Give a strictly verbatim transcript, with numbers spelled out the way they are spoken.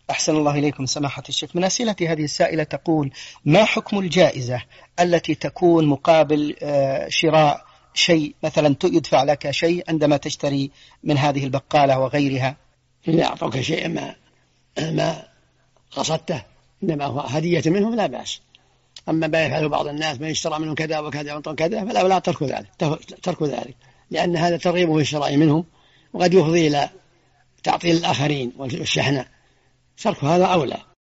أحسن الله إليكم سماحة الشيخ. من أسئلة هذه السائلة تقول: ما حكم الجائزة التي تكون مقابل شراء شيء، مثلا يدفع لك شيء عندما تشتري من هذه البقالة وغيرها؟ إذا أعطوك شيئا ما ما قصدته إنما هو هدية منهم لا بأس. أما ما يفعله بعض الناس من يشترى منهم كذا وكذا ويعطون كذا فلا ولا تركوا ذلك تركوا ذلك لأن هذا ترغيب في الشراء منهم وقد يفضي إلى تعطيل الآخرين والشحنة. ترك هذا أولى.